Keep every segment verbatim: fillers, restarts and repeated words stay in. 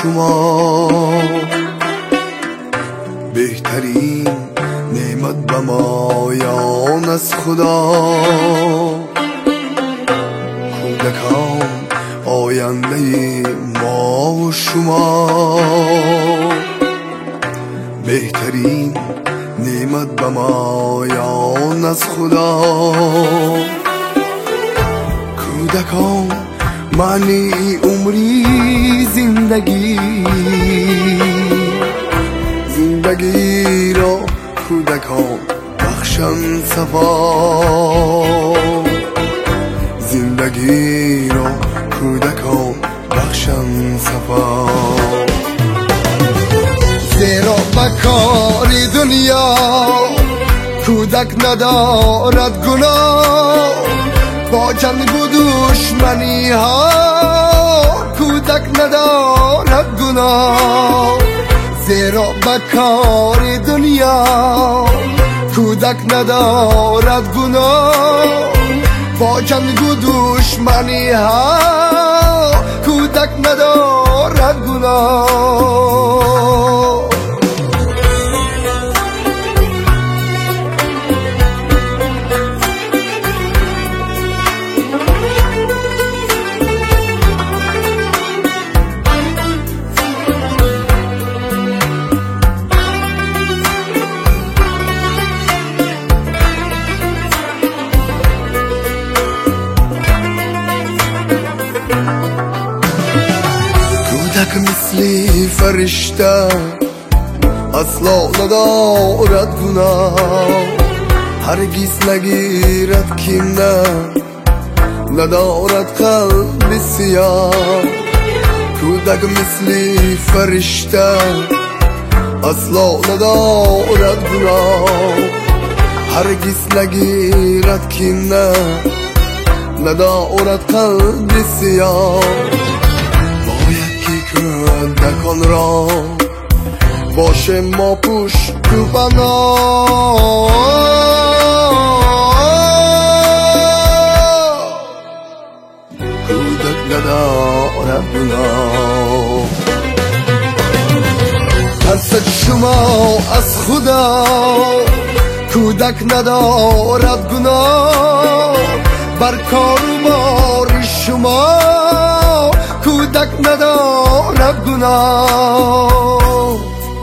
شما بهترین نعمت به مایان از خدا. کودکان آینده ما و شما بهترین نعمت به مایان از خدا. کودکان معنی عمری زندگی زندگی را کودکان بخشن صفا. زندگی را کودکان بخشن صفا. زیرا بکار دنیا کودک ندارد گناه. با جنگ و دشمنی ها کودک ندارد گناه. زیرا بکار دنیا کودک ندارد گناه. با جنگ و دشمنی ها کودک ندارد گناه. کودک مثل فرشته اصلا ندارد گناه. هرگز نگیرد کینه ندارد قلب سیاه. کودک مثل فرشته اصلا ندارد گناه. هرگز نگیرد کینه ندارد قلب سیاه. کودکان را باشه ما پوش تو بنا. کودک ندارد گناه. ترسد شما از خدا کودک ندارد گناه. بر کار و بار شما کودک ندارد گناه.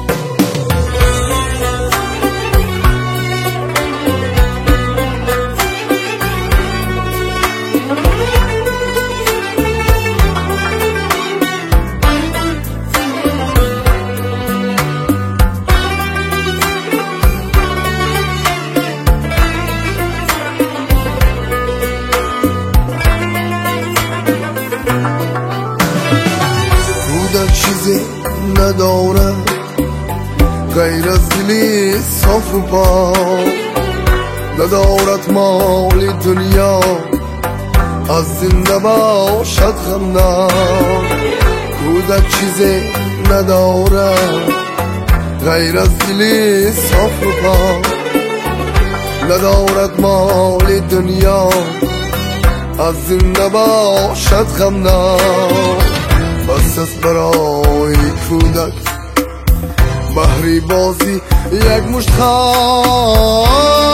کودک چیزی نداره غیر از دلی صاف و پاک. ندارد مال دنیا از زنده باشد غمناک. کودک چیزی نداره غیر از دلی صاف و پاک. ندارد مال دنیا از زنده باشد غمناک. بس است برای کودک بهری بازی یک مشت خاک.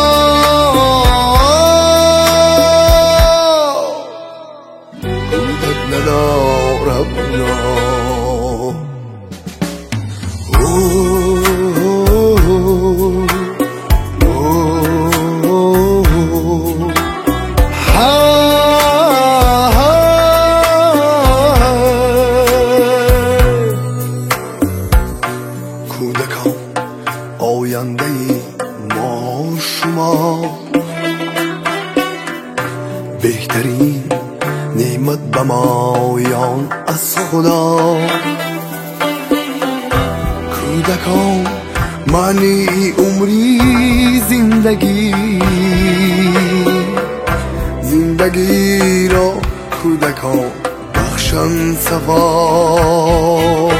کودک ندارد گناه. کودکان آینده ما و شما بهترین نعمت به مایان از خدا. کودکان معنی عمری زندگی زندگی را کودکان بخشن صفا.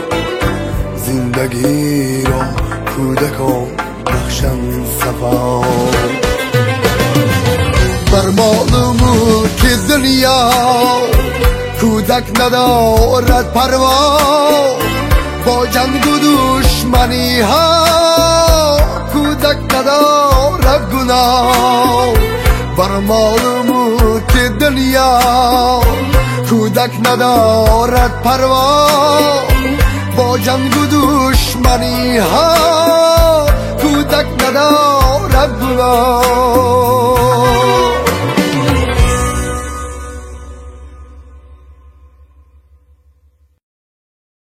زندگی را کودکان بخشن صفا. بر مال و ملک دنیا کودک ندارد پروا. با جنگ و دشمنی ها کودک ندارد گناه بر مال و ملک دنیا کودک ندارد پروا با جنگ و دشمنی ها